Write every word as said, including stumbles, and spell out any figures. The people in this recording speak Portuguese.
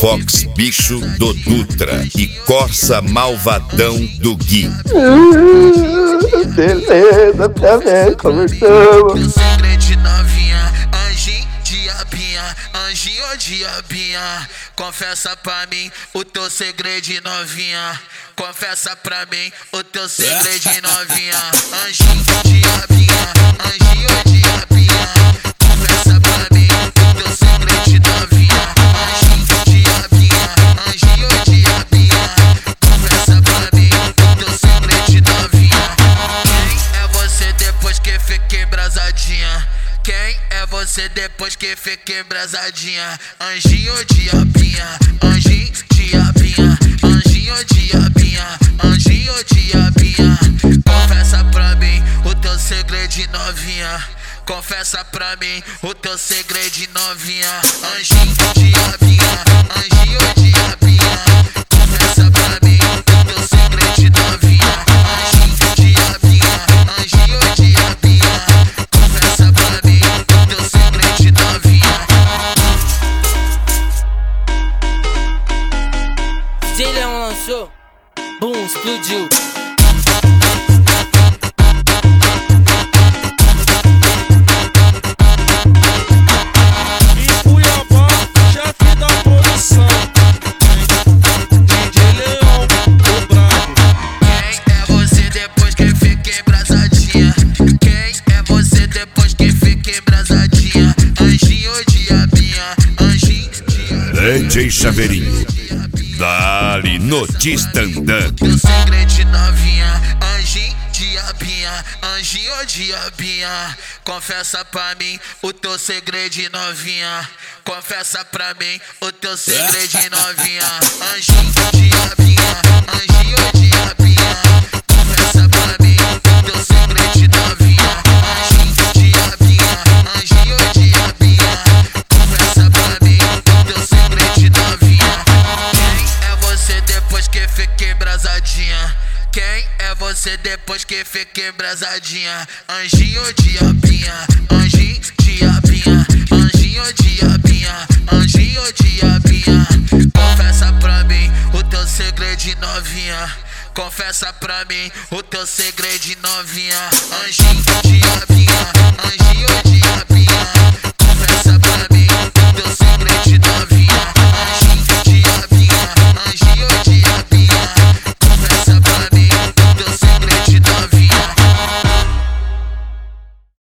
Fox Bicho do Dutra e Corsa Malvadão do Gui. Beleza, tá bem, conversamos. Teu segredo novinha, anjinho, diabinha, anjinho ou diabinha. Confessa pra mim o teu segredo novinha. Confessa pra mim o teu segredo novinha. Anjinho, diabinha, anjinho ou diabinha. Confessa pra mim o teu segredo novinha. Anjinho, diabinha, anjinho ou diabinha. Confessa pra mim o teu segredo novinha. Quem é você depois que fica embrasadinha? Quem é você depois que fica embrasadinha? Anjinho ou diabinha? Anjinho, diabinha, anjinho ou diabinha, anjinho ou diabinha. Confessa pra mim o teu segredo novinha. Confessa pra mim o teu segredo novinha. Anjinho, diabinha, anjinho ou diabinha. Confessa pra mim o teu segredo novinha. Anjinho, diabinha, anjinho ou diabinha. Confessa pra mim o teu segredo novinha. D J Leão lançou, boom, explodiu. E Cuiabá, chefe da produção. D J Leão, o brabo. Quem é você depois que fica embrasadinha? Quem é você depois que fica embrasadinha? Anjinho ou diabinha? Anjinho, diabinha. D J Chaveirinho, dali no Tistandã. Teu segredo novinha, anjinho, diabinha, anjinho ou diabinha. Confessa pra mim o teu segredo novinha. Confessa pra mim o teu segredo novinha. Anjinho, diabinha, anjinho ou diabinha. Confessa pra mim o teu segredo novinha. Anjinho, diabinha, anjinho ou diabinha. Confessa pra mim o teu segredo novinha. Quem é você depois que fica embrasadinha? Quem é você depois que fica embrasadinha? Anjinho ou diabinha, anjinho, diabinha, anjinho ou diabinha, anjinho ou diabinha. Confessa pra mim o teu segredo novinha. Confessa pra mim o teu segredo novinha. Anjinho, diabinha,